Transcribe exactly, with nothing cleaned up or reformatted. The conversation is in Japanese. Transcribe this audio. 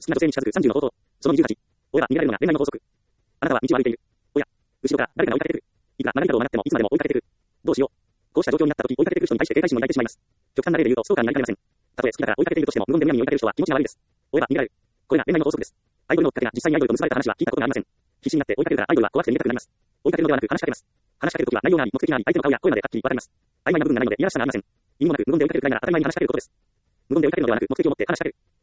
きな女性に近づくさんじゅうの方法。そのにじゅうはち。追えば逃げられるのが恋愛の法則。あなたは道を歩いている。おや、後ろから誰かが追いかけてくる。いくら長い角を曲がってもいつまでも追いかけてくる。どうしよう。こうした状況になった時、追いかけてくる人に対して警戒心も抱いてしまいます。極端な例で言うと、ストーカーになりかねません。たとえ好きだから追いかけているとしても、無言でむやみに追いかける人は気持ちが悪いです。追えば逃げられる。これが恋愛の法則です。アイドルのきっかけが実際にアイドルと結ばれた話は聞いたことがありません。必死になって追いかけるからアイドルは怖くて逃げたくなります。追いかけるのではなく話しかけます。話しかけるときは内容があり、目的があり、相手の顔や声まではっきり分かります。曖昧な部分がないので、いやらしさがありません。意味もなく無言で追いかけるくらいなら当たり前に話しかけることです。無言で追いかけるのではなく、目的を持って話しかける。